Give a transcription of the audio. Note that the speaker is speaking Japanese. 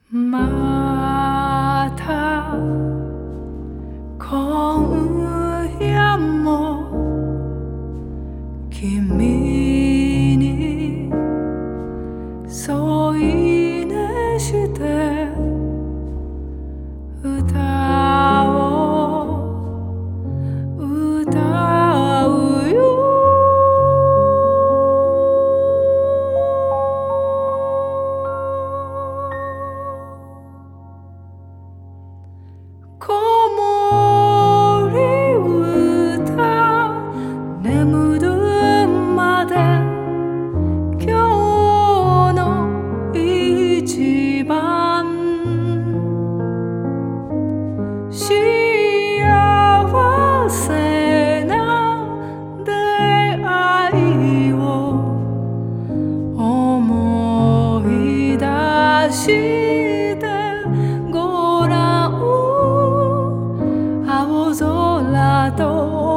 また今夜も君に添い寝して歌を歌うよ。子守歌眠るまで今日の一番幸せな出会いを思い出してごらん。青空と